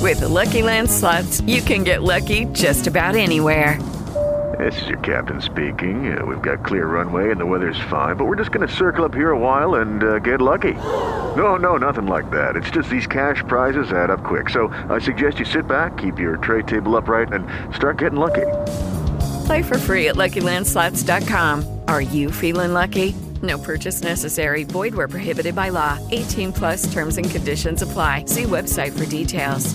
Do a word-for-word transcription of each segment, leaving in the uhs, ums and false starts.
With the Lucky Land Slots, you can get lucky just about anywhere. This is your captain speaking. Uh, we've got clear runway and the weather's fine, but we're just going to circle up here a while and uh, get lucky. No, no, nothing like that. It's just these cash prizes add up quick. So I suggest you sit back, keep your tray table upright, and start getting lucky. Play for free at Lucky Land Slots dot com. Are you feeling lucky? No purchase necessary. Void where prohibited by law. eighteen plus terms and conditions apply. See website for details.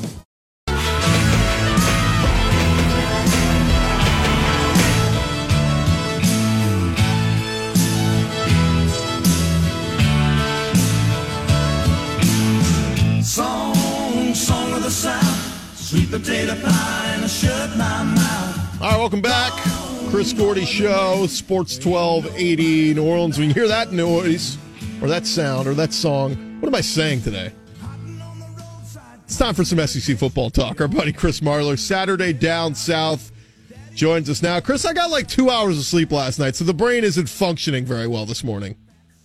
Song, song of the South, sweet potato pie and a shut my mouth. All right, welcome back. Chris Gordy Show, Sports twelve eighty New Orleans. When you hear that noise, or that sound, or that song, what am I saying today? It's time for some S E C football talk. Our buddy Chris Marlar, Saturday Down South, joins us now. Chris, I got like two hours of sleep last night, so the brain isn't functioning very well this morning.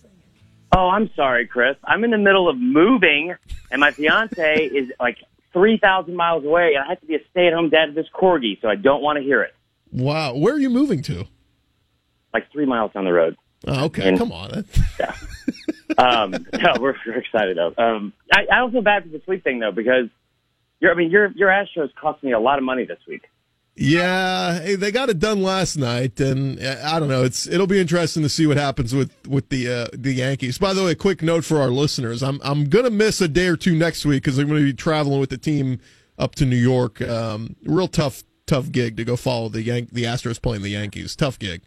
Oh, I'm sorry, Chris. I'm in the middle of moving, and my fiance is like three thousand miles away, and I have to be a stay-at-home dad to this corgi, so I don't want to hear it. Wow. Where are you moving to? Like three miles down the road. Oh, okay. And, come on. Yeah. um, no, we're, we're excited, though. Um, I, I don't feel bad for the sleep thing, though, because your, I mean, your your Astros cost me a lot of money this week. Yeah, hey, they got it done last night, and uh, I don't know. It's it'll be interesting to see what happens with with the uh, the Yankees. By the way, a quick note for our listeners: I'm I'm gonna miss a day or two next week because I'm gonna be traveling with the team up to New York. Um, real tough tough gig to go follow the Yan- the Astros playing the Yankees. Tough gig.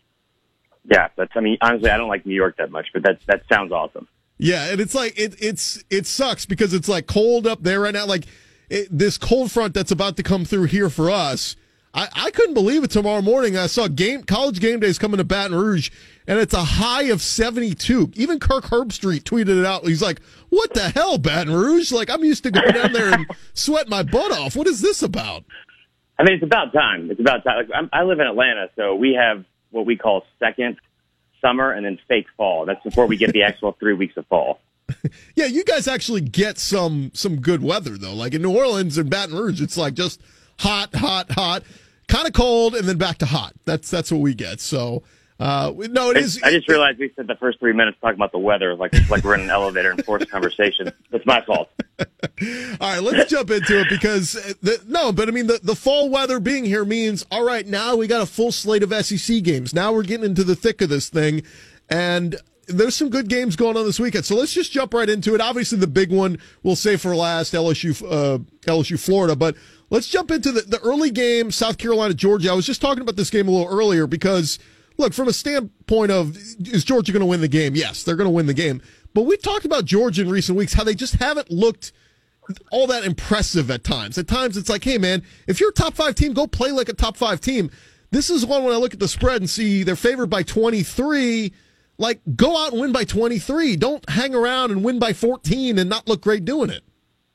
Yeah, that's. I mean, honestly, I don't like New York that much, but that that sounds awesome. Yeah, and it's like it it's it sucks because it's like cold up there right now. Like. It, this cold front that's about to come through here for us, I, I couldn't believe it tomorrow morning. I saw game college game days coming to Baton Rouge, and it's a high of seventy-two. Even Kirk Herbstreit tweeted it out. He's like, what the hell, Baton Rouge? Like, I'm used to going down there and sweat my butt off. What is this about? I mean, it's about time. It's about time. Like, I'm, I live in Atlanta, so we have what we call second summer and then fake fall. That's before we get the actual three weeks of fall. Yeah, you guys actually get some some good weather, though. Like in New Orleans and Baton Rouge, it's like just hot, hot, hot, kind of cold, and then back to hot. That's that's what we get. So, uh, no, it I, is. I just realized we spent the first three minutes talking about the weather. Like it's like we're in an elevator and forced conversation. That's my fault. All right, let's jump into it because, the, no, but I mean, the, the fall weather being here means, all right, now we got a full slate of S E C games. Now we're getting into the thick of this thing, and there's some good games going on this weekend. So let's just jump right into it. Obviously, the big one we'll say for last, L S U, uh, L S U, Florida. But let's jump into the, the early game, South Carolina, Georgia. I was just talking about this game a little earlier because, look, from a standpoint of, is Georgia going to win the game? Yes, they're going to win the game. But we've talked about Georgia in recent weeks, how they just haven't looked all that impressive at times. At times, it's like, hey, man, if you're a top five team, go play like a top five team. This is one when I look at the spread and see they're favored by twenty-three. Like, go out and win by twenty-three. Don't hang around and win by fourteen and not look great doing it.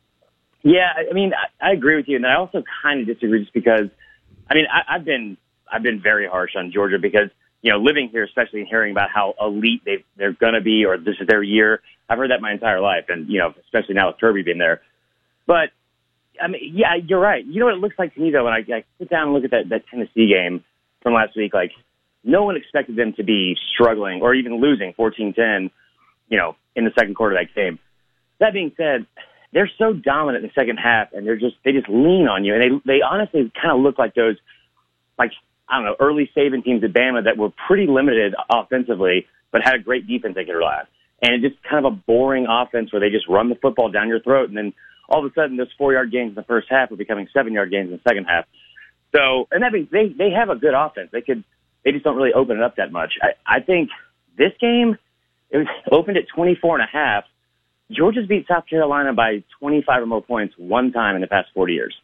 Yeah, I mean, I, I agree with you, and I also kind of disagree just because, I mean, I, I've been I've been very harsh on Georgia because, you know, living here, especially hearing about how elite they they're going to be or this is their year, I've heard that my entire life, and, you know, especially now with Kirby being there. But, I mean, yeah, you're right. You know what it looks like to me, though, when I, I sit down and look at that, that Tennessee game from last week, like, no one expected them to be struggling or even losing fourteen ten, you know, in the second quarter of that game. That being said, they're so dominant in the second half, and they're just they just lean on you, and they they honestly kind of look like those, like I don't know, early Saban teams at Bama that were pretty limited offensively, but had a great defense they could rely on, and it's just kind of a boring offense where they just run the football down your throat, and then all of a sudden those four yard gains in the first half are becoming seven yard gains in the second half. So, and that means they they have a good offense. They could. They just don't really open it up that much. I, I think this game, it was opened at twenty-four and a half. Georgia's beat South Carolina by twenty-five or more points one time in the past forty years.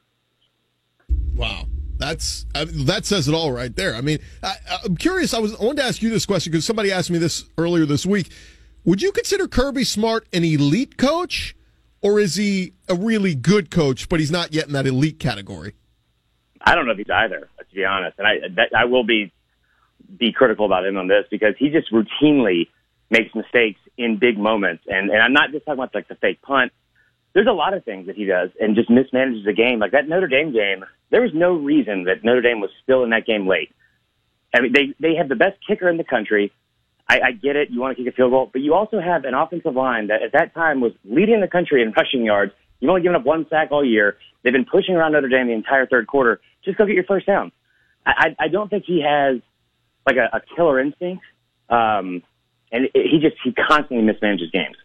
Wow. That's I, that says it all right there. I mean, I, I'm curious. I was I wanted to ask you this question because somebody asked me this earlier this week. Would you consider Kirby Smart an elite coach, or is he a really good coach, but he's not yet in that elite category? I don't know if he's either, to be honest. And I that, I will be be critical about him on this because he just routinely makes mistakes in big moments. And, and I'm not just talking about like the fake punt there's a lot of things that he does and just mismanages the game. Like that Notre Dame game, there was no reason that Notre Dame was still in that game late. I mean, they, they have the best kicker in the country. I, I get it. You want to kick a field goal, but you also have an offensive line that at that time was leading the country in rushing yards. You've only given up one sack all year. They've been pushing around Notre Dame the entire third quarter. Just go get your first down. I, I, I don't think he has like a, a killer instinct. Um, and it, he just, he constantly mismanages games.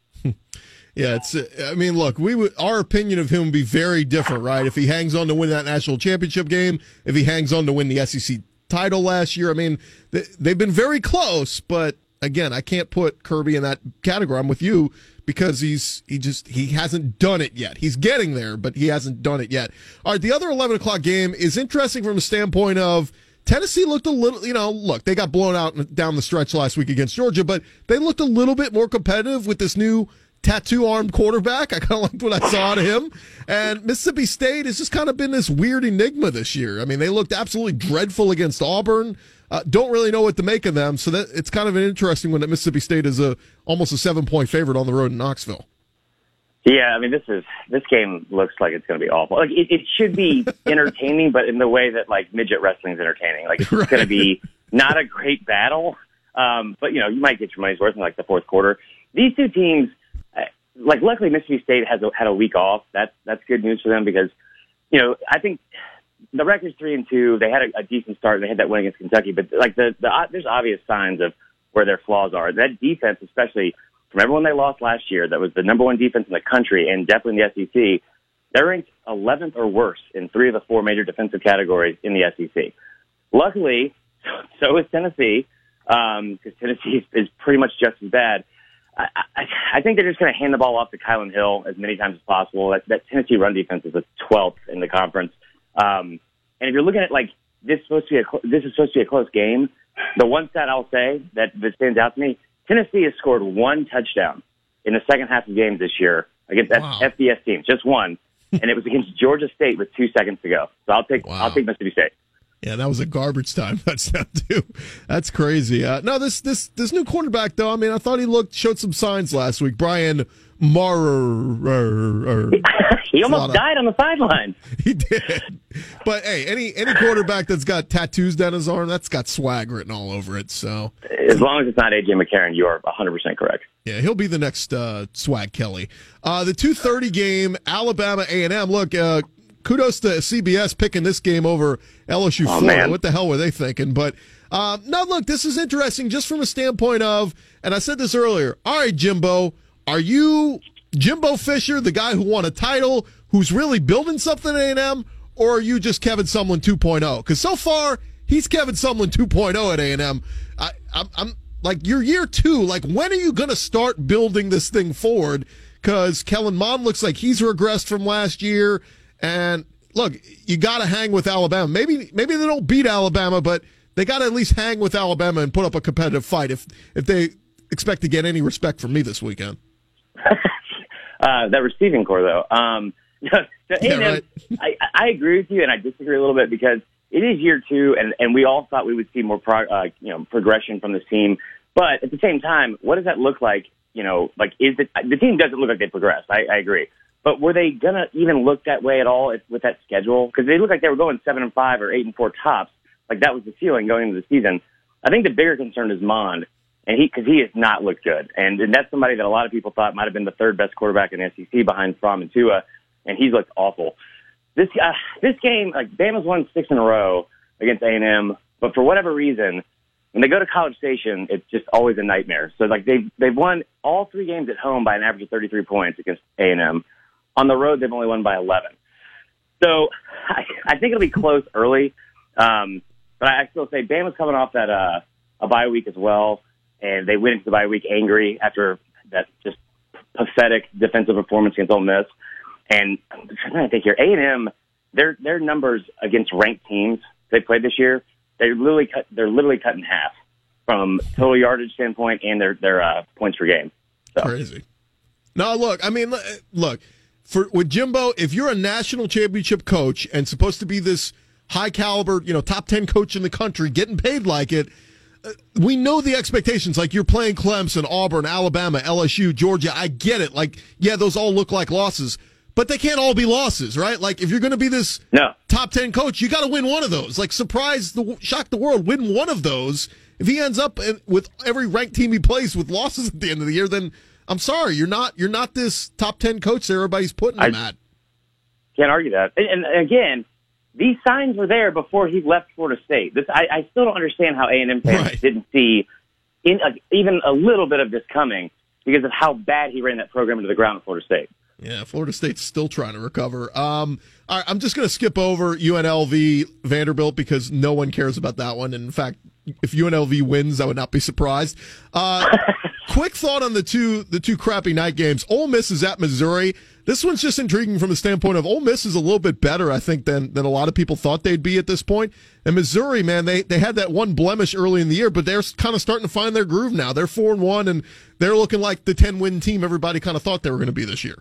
Yeah, it's. I mean, look, we would, our opinion of him would be very different, right? If he hangs on to win that national championship game, if he hangs on to win the S E C title last year, I mean, they, they've been very close. But again, I can't put Kirby in that category. I'm with you because he's he just he hasn't done it yet. He's getting there, but he hasn't done it yet. All right, the other eleven o'clock game is interesting from a standpoint of Tennessee looked a little, you know, look, they got blown out down the stretch last week against Georgia, but they looked a little bit more competitive with this new tattoo-armed quarterback. I kind of liked what I saw out of him. And Mississippi State has just kind of been this weird enigma this year. I mean, they looked absolutely dreadful against Auburn. Uh, don't really know what to make of them. So that it's kind of an interesting one that Mississippi State is a almost a seven-point favorite on the road in Knoxville. Yeah, I mean, this is this game looks like it's going to be awful. Like it, it should be entertaining, but in the way that like midget wrestling is entertaining. Like it's right. going to be not a great battle, um, but you know you might get your money's worth in like the fourth quarter. These two teams. Like, luckily, Mississippi State has a, had a week off. That's that's good news for them because, you know, I think the record's three and two. They had a, a decent start. They had that win against Kentucky, but like the, the there's obvious signs of where their flaws are. That defense, especially from everyone they lost last year, that was the number one defense in the country and definitely in the S E C. They're ranked eleventh or worse in three of the four major defensive categories in the S E C. Luckily, so is Tennessee because um, Tennessee is, is pretty much just as bad. I, I, I think they're just going to hand the ball off to Kylan Hill as many times as possible. That, that Tennessee run defense is the twelfth in the conference. Um, and if you're looking at like this, is supposed to be a this is supposed to be a close game. The one stat I'll say that, that stands out to me: Tennessee has scored one touchdown in the second half of games this year against wow. F B S teams, just one, and it was against Georgia State with two seconds to go. So I'll take wow. I'll take Mississippi State. Yeah, that was a garbage time touchdown too. That's crazy. Uh, no, this this this new quarterback though. I mean, I thought he looked showed some signs last week. Brian Maurer. He almost died on the sideline. He did. But hey, any any quarterback that's got tattoos down his arm, that's got swag written all over it. So as long as it's not A J McCarron, you are one hundred percent correct. Yeah, he'll be the next uh, Swag Kelly. Uh, the two thirty game, Alabama A and M. Look. Uh, Kudos to C B S picking this game over L S U oh, Florida. Man. What the hell were they thinking? But um, no, look, this is interesting just from a standpoint of, and I said this earlier. All right, Jimbo, are you Jimbo Fisher, the guy who won a title, who's really building something at A and M, or are you just Kevin Sumlin two point oh? Because so far he's Kevin Sumlin two point oh at A and M. I, I'm, I'm like you're year two. Like when are you going to start building this thing forward? Because Kellen Mond looks like he's regressed from last year. And look, you got to hang with Alabama. Maybe maybe they don't beat Alabama, but they got to at least hang with Alabama and put up a competitive fight if if they expect to get any respect from me this weekend. uh, that receiving core, though. Um, so, yeah, right. I, I agree with you, and I disagree a little bit because it is year two, and, and we all thought we would see more pro, uh, you know progression from this team. But at the same time, what does that look like? You know, like is it, the team doesn't look like they progressed. I, I agree. But were they going to even look that way at all if, with that schedule? Because they looked like they were going seven and five or eight and four tops. Like that was the ceiling going into the season. I think the bigger concern is Mond, and he because he has not looked good. And, and that's somebody that a lot of people thought might have been the third best quarterback in the S E C behind Fromm and Tua, and he's looked awful. This uh, this game, like Bama's won six in a row against A and M, but for whatever reason, when they go to College Station, it's just always a nightmare. So like they they've won all three games at home by an average of thirty-three points against A and M. On the road, they've only won by eleven. So I, I think it'll be close early. Um, but I still say Bama's coming off that uh, a bye week as well, and they went into the bye week angry after that just pathetic defensive performance against Ole Miss. And I'm trying to think here, A and M, their their numbers against ranked teams they played this year, they're literally cut. They're literally cut in half from total yardage standpoint and their their uh, points per game. So. Crazy. No, look, I mean, look. For with Jimbo, if you're a national championship coach and supposed to be this high caliber, you know, top ten coach in the country, getting paid like it, we know the expectations. Like, you're playing Clemson, Auburn, Alabama, L S U, Georgia. I get it. Like, yeah, those all look like losses, but they can't all be losses, right? Like, if you're going to be this no. top ten coach, you got to win one of those. Like, surprise the shock the world, win one of those. If he ends up in, with every ranked team he plays with losses at the end of the year, then I'm sorry, you're not you're not this top ten coach that everybody's putting him I at. Can't argue that. And, and again, these signs were there before he left Florida State. This I, I still don't understand how A and M fans Right. didn't see in a, even a little bit of this coming because of how bad he ran that program into the ground at Florida State. Yeah, Florida State's still trying to recover. Um, all right, I'm just going to skip over U N L V Vanderbilt because no one cares about that one. And in fact, if U N L V wins, I would not be surprised. Uh, quick thought on the two the two crappy night games. Ole Miss is at Missouri. This one's just intriguing from the standpoint of Ole Miss is a little bit better, I think, than than a lot of people thought they'd be at this point. And Missouri, man, they they had that one blemish early in the year, but they're kind of starting to find their groove now. They're four and one, and they're looking like the ten win team everybody kind of thought they were going to be this year.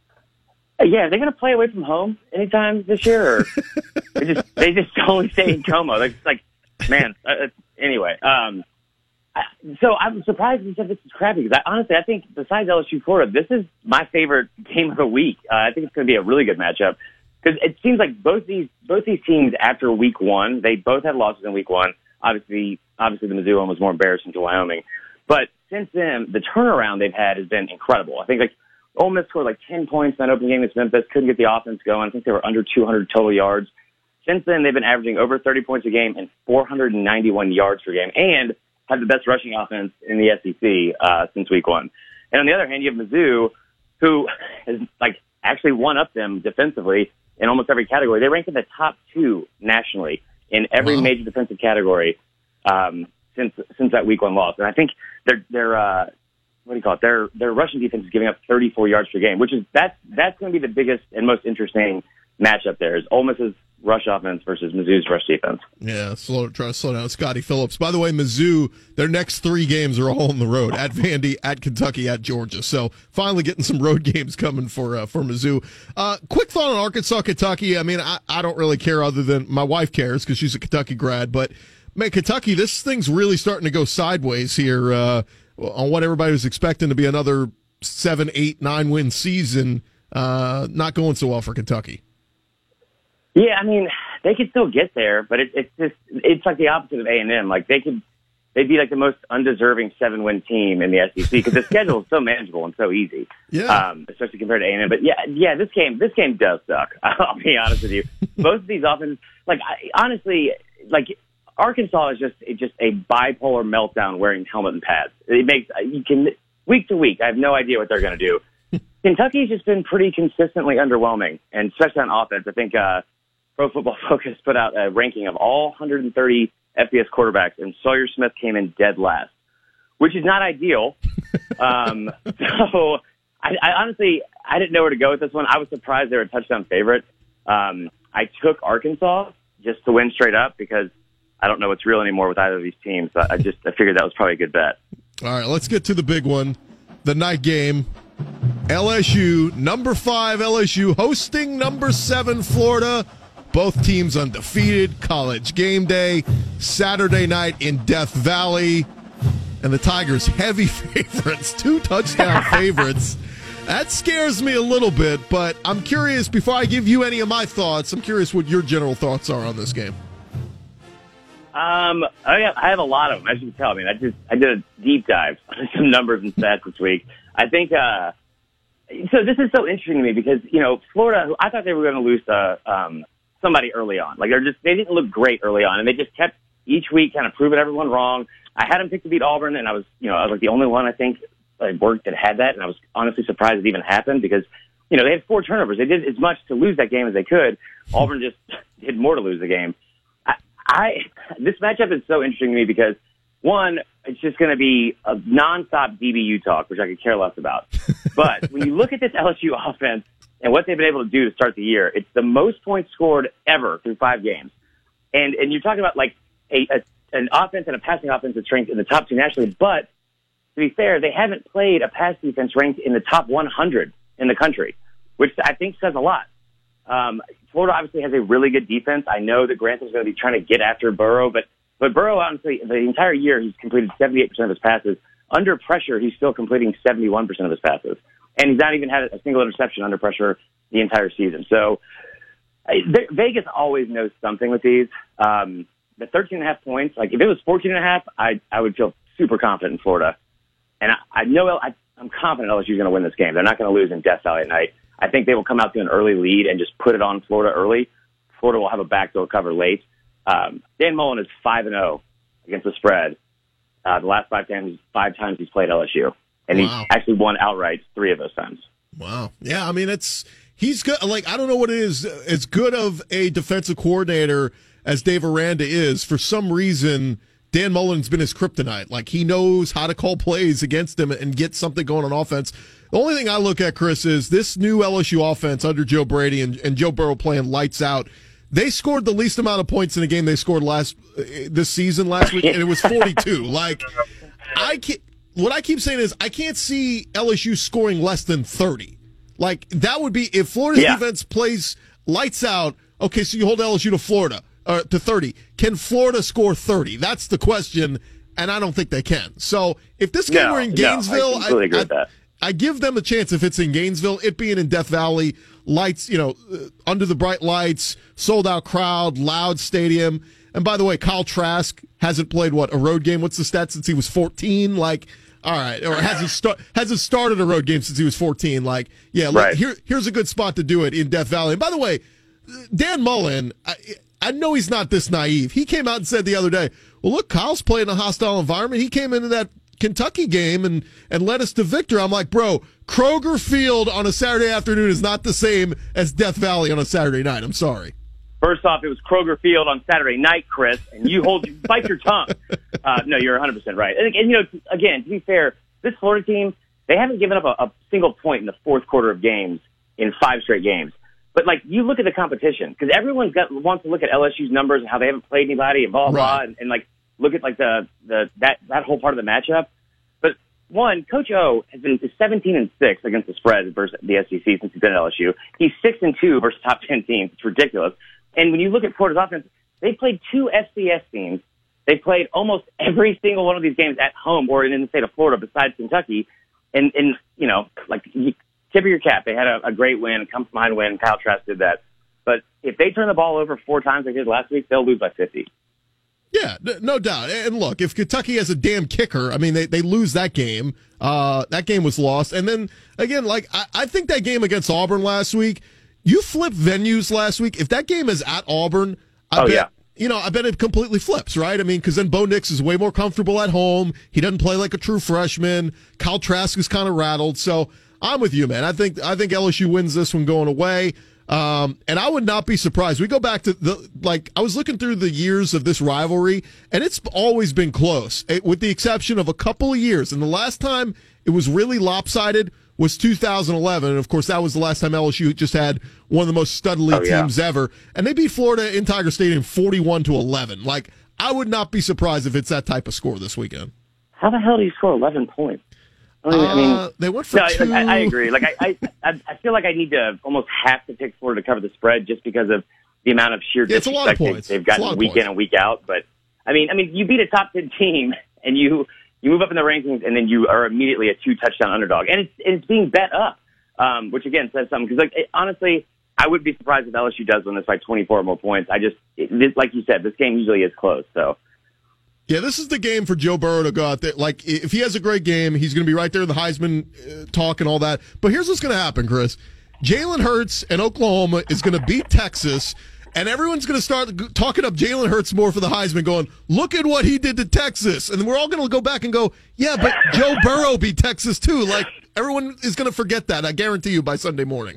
Yeah, they're going to play away from home anytime this year, or they just they just only stay in Como. Like, like man. Uh, anyway, um, I, so I'm surprised you said this is crappy because I, honestly, I think besides L S U Florida, this is my favorite game of the week. Uh, I think it's going to be a really good matchup because it seems like both these both these teams after week one, they both had losses in week one. Obviously, obviously the Mizzou one was more embarrassing to Wyoming, but since then the turnaround they've had has been incredible. I think like. Ole Miss scored like ten points in that opening game against Memphis, couldn't get the offense going. I think they were under two hundred total yards. Since then, they've been averaging over thirty points a game and four hundred ninety-one yards per game and have the best rushing offense in the S E C uh, since week one. And on the other hand, you have Mizzou, who has like actually one up them defensively in almost every category. They rank in the top two nationally in every wow. major defensive category um, since since that week one loss. And I think they're they're uh, what do you call it? Their their rushing defense is giving up thirty-four yards per game, which is that's that's going to be the biggest and most interesting matchup. There is Ole Miss's rush offense versus Mizzou's rush defense. Yeah, slow try to slow down Scotty Phillips. By the way, Mizzou, their next three games are all on the road: at Vandy, at Kentucky, at Georgia. So finally getting some road games coming for uh, for Mizzou. Uh, quick thought on Arkansas, Kentucky. I mean, I, I don't really care other than my wife cares because she's a Kentucky grad, but man, Kentucky, this thing's really starting to go sideways here. Uh, on what everybody was expecting to be another seven, eight, nine win season, uh, not going so well for Kentucky. Yeah, I mean, they could still get there, but it, it's just, it's like the opposite of A and M. Like they could, they'd be like the most undeserving seven win team in the S E C because the schedule is so manageable and so easy. Yeah. Um, especially compared to A and M. But yeah, yeah, this game, this game does suck. I'll be honest with you. Both of these offenses, like I, honestly, like, Arkansas is just it's just a bipolar meltdown wearing helmet and pads. It makes you can week to week. I have no idea what they're going to do. Kentucky's just been pretty consistently underwhelming, and especially on offense. I think uh, Pro Football Focus put out a ranking of all one hundred thirty F B S quarterbacks, and Sawyer Smith came in dead last, which is not ideal. um, so I, I honestly I didn't know where to go with this one. I was surprised they were a touchdown favorite. Um, I took Arkansas just to win straight up because I don't know what's real anymore with either of these teams. I just I figured that was probably a good bet. All right, let's get to the big one, the night game. L S U, number five L S U, hosting number seven Florida. Both teams undefeated. College game day, Saturday night in Death Valley. And the Tigers, heavy favorites, two touchdown favorites. That scares me a little bit, but I'm curious, before I give you any of my thoughts, I'm curious what your general thoughts are on this game. Um, I have, I have a lot of them, as you can tell. I mean, I just I did a deep dive on some numbers and stats this week. I think uh, so. This is so interesting to me because you know Florida. I thought they were going to lose uh, um, somebody early on. Like they're just they didn't look great early on, and they just kept each week kind of proving everyone wrong. I had them picked to beat Auburn, and I was you know I was like the only one I think that worked that had that, and I was honestly surprised it even happened because you know they had four turnovers. They did as much to lose that game as they could. Auburn just did more to lose the game. I this matchup is so interesting to me because one, it's just going to be a nonstop D B U talk, which I could care less about. But when you look at this L S U offense and what they've been able to do to start the year, it's the most points scored ever through five games. And and you're talking about like a, a an offense and a passing offense that's ranked in the top two nationally. But to be fair, they haven't played a pass defense ranked in the top one hundred in the country, which I think says a lot. Um, Florida obviously has a really good defense. I know that Grantham's going to be trying to get after Burrow, but But Burrow, honestly, the entire year, he's completed seventy-eight percent of his passes. Under pressure, he's still completing seventy-one percent of his passes. And he's not even had a single interception under pressure the entire season. So I, Vegas always knows something with these. Um, the thirteen and a half points, like if it was fourteen and a half, I, I would feel super confident in Florida. And I, I know I, I'm confident L S U is going to win this game. They're not going to lose in Death Valley at night. I think they will come out to an early lead and just put it on Florida early. Florida will have a backdoor cover late. Um, Dan Mullen is five and zero against the spread. Uh, the last five times, five times he's played L S U, and Wow. he's actually won outright three of those times. Wow. Yeah, I mean, it's he's good. Like, I don't know what it is. As good of a defensive coordinator as Dave Aranda is, for some reason, Dan Mullen's been his kryptonite. Like, he knows how to call plays against him and get something going on offense. The only thing I look at, Chris, is this new L S U offense under Joe Brady and, and Joe Burrow playing lights out. They scored the least amount of points in a game they scored last uh, this season last week, and it was forty-two. Like, I can't. What I keep saying is I can't see L S U scoring less than thirty. Like, that would be if Florida's Yeah. defense plays lights out. Okay, so you hold L S U to Florida uh, to thirty. Can Florida score thirty? That's the question, and I don't think they can. So if this game No, were in no, Gainesville, I completely agree I, with that. I give them a chance if it's in Gainesville. It being in Death Valley, lights, you know, uh, under the bright lights, sold out crowd, loud stadium. And by the way, Kyle Trask hasn't played what a road game. What's the stat since he was fourteen? Like, all right, or hasn't start hasn't started a road game since he was fourteen. Like, yeah, look, Right. here here's a good spot to do it in Death Valley. And by the way, Dan Mullen, I, I know he's not this naive. He came out and said the other day, well, look, Kyle's playing in a hostile environment. He came into that Kentucky game and, and led us to victory. I'm like, bro, Kroger Field on a Saturday afternoon is not the same as Death Valley on a Saturday night. I'm sorry. First off, it was Kroger Field on Saturday night, Chris, and you hold, bite your tongue. Uh, no, you're one hundred percent right. And, and, you know, again, to be fair, this Florida team, they haven't given up a, a single point in the fourth quarter of games in five straight games. But, like, you look at the competition, because everyone's got wants to look at L S U's numbers and how they haven't played anybody and blah, blah, Right. blah, and, and, like, look at, like, the, the that, that whole part of the matchup. But, one, Coach O has been seventeen and six against the spread versus the S E C since he's been at L S U. He's six and two versus top ten teams. It's ridiculous. And when you look at Florida's offense, they played two F C S teams. They played almost every single one of these games at home or in the state of Florida besides Kentucky. And, and you know, like, you, tip of your cap, they had a, a great win, a come from behind win. Kyle Trask did that. But if they turn the ball over four times like they did last week, they'll lose by fifty. Yeah, n- no doubt. And look, if Kentucky has a damn kicker, I mean, they, they lose that game. Uh, that game was lost. And then, again, like, I, I think that game against Auburn last week, you flip venues last week. If that game is at Auburn, I Oh, bet, yeah. you know, I bet it completely flips, right? I mean, because then Bo Nix is way more comfortable at home. He doesn't play like a true freshman. Kyle Trask is kind of rattled. So I'm with you, man. I think I think L S U wins this one going away. Um, and I would not be surprised. We go back to the, like, I was looking through the years of this rivalry, and it's always been close, eh, with the exception of a couple of years. And the last time it was really lopsided was two thousand eleven. And, of course, that was the last time L S U just had one of the most studly Oh, yeah. teams ever. And they beat Florida in Tiger Stadium forty-one to eleven. Like, I would not be surprised if it's that type of score this weekend. How the hell do you score eleven points? I mean, I mean Uh, they went for no, two. like, I, I agree. Like, I, I, I feel like I need to almost have to pick Florida to cover the spread just because of the amount of sheer Yeah, it's a lot of disrespect points. they've It's a lot gotten of week points. in and week out. But I mean, I mean, you beat a top ten team and you you move up in the rankings and then you are immediately a two touchdown underdog, and it's and it's being bet up, um, which again says something. Because like it, honestly, I would be surprised if L S U does win this by twenty-four or more points. I just it, this, like you said, this game usually is close, so. Yeah, this is the game for Joe Burrow to go out there. Like, if he has a great game, he's going to be right there in the Heisman uh, talk and all that. But here's what's going to happen, Chris. Jalen Hurts and Oklahoma is going to beat Texas, and everyone's going to start g- talking up Jalen Hurts more for the Heisman, going, look at what he did to Texas. And then we're all going to go back and go, yeah, but Joe Burrow beat Texas too. Like, everyone is going to forget that, I guarantee you, by Sunday morning.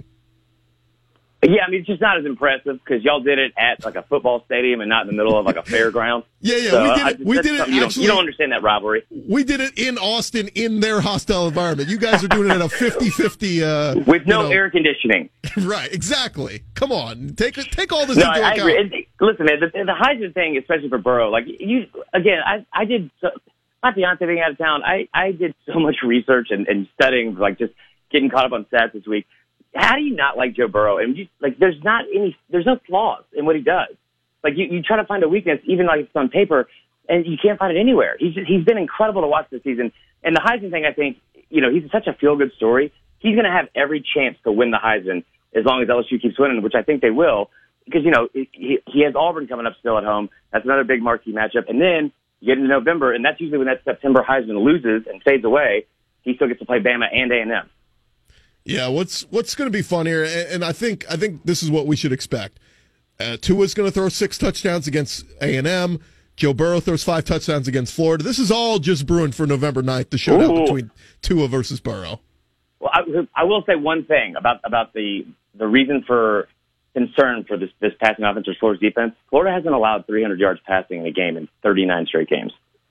Yeah, I mean, it's just not as impressive because y'all did it at like a football stadium and not in the middle of like a fairground. Yeah, yeah, So, we did I it. just- We that's did it something you don't, actually. you don't understand that rivalry. We did it in Austin in their hostile environment. You guys are doing it at a fifty-fifty. Uh, With no you know, air conditioning. Right, exactly. Come on, take take all this No, into I, I account. agree. It, listen, man, the, the Heisman thing, especially for Burrow, like you again, I I did so, my fiance being out of town. I I did so much research and, and studying, like just getting caught up on stats this week. How do you not like Joe Burrow? And you, like, there's not any, there's no flaws in what he does. Like you, you try to find a weakness, even like it's on paper. and you can't find it anywhere. He's just, he's been incredible to watch this season. And the Heisman thing, I think, you know, he's such a feel-good story. He's going to have every chance to win the Heisman as long as L S U keeps winning, which I think they will, because, you know, he, he has Auburn coming up still at home. That's another big marquee matchup. And then you get into November, and that's usually when that September Heisman loses and fades away. He still gets to play Bama and A and M. Yeah, what's what's going to be fun here, and I think I think this is what we should expect. Uh, Tua's going to throw six touchdowns against A and M. Joe Burrow throws five touchdowns against Florida. This is all just brewing for November ninth, the showdown Ooh. between Tua versus Burrow. Well, I, I will say one thing about about the the reason for concern for this this passing offense or Florida's defense. Florida hasn't allowed three hundred yards passing in a game in thirty-nine straight games.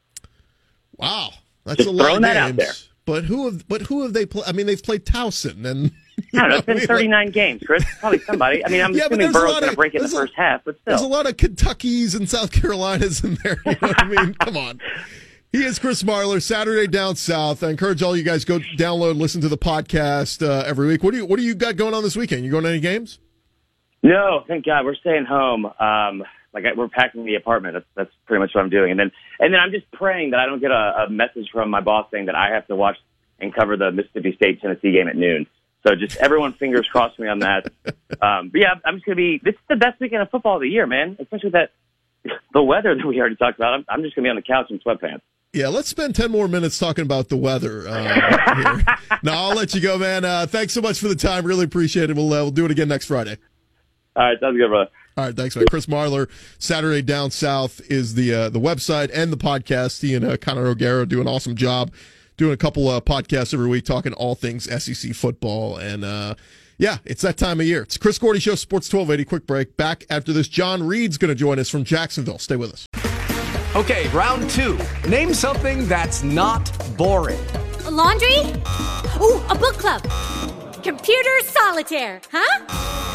Wow, that's just a lot throwing of that games. out there. But who have but who have they played? I mean, they've played Towson and. I don't know. It's been thirty-nine games, Chris. Probably somebody. I mean, I'm yeah, assuming Burrow's going to break in the first a, half, but still. There's a lot of Kentuckys and South Carolinas in there. You know what I mean? Come on. He is Chris Marlar, Saturday Down South. I encourage all you guys go download and listen to the podcast uh, every week. What do you What do you got going on this weekend? You going to any games? No, thank God. We're staying home. Um, like I, we're packing the apartment. That's, that's pretty much what I'm doing. And then and then I'm just praying that I don't get a, a message from my boss saying that I have to watch and cover the Mississippi State Tennessee game at noon. So just everyone fingers crossed me on that. Um, but yeah, I'm just going to be, this is the best weekend of football of the year, man. Especially with that, the weather that we already talked about. I'm, I'm just going to be on the couch in sweatpants. Yeah, let's spend ten more minutes talking about the weather. Uh, here. No, I'll let you go, man. Uh, thanks so much for the time. Really appreciate it. We'll, uh, we'll do it again next Friday. All right, sounds good, brother. All right, thanks, man. Chris Marlar, Saturday Down South is the uh, the website and the podcast. He and uh, Connor O'Gara do an awesome job doing a couple uh, podcasts every week talking all things S E C football. And, uh, yeah, it's that time of year. It's Chris Gordy Show, Sports twelve eighty. Quick break. Back after this, John Reed's going to join us from Jacksonville. Stay with us. Okay, round two. Name something that's not boring. A laundry? Ooh, a book club. Computer solitaire, huh?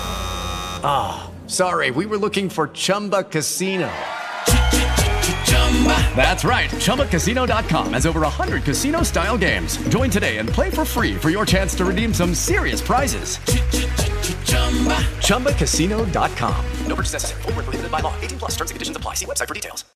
Ah, oh, sorry. We were looking for Chumba Casino. That's right. Chumba Casino dot com has over one hundred casino-style games. Join today and play for free for your chance to redeem some serious prizes. Chumba Casino dot com. No purchase necessary. Void where prohibited by law. eighteen plus terms and conditions apply. See website for details.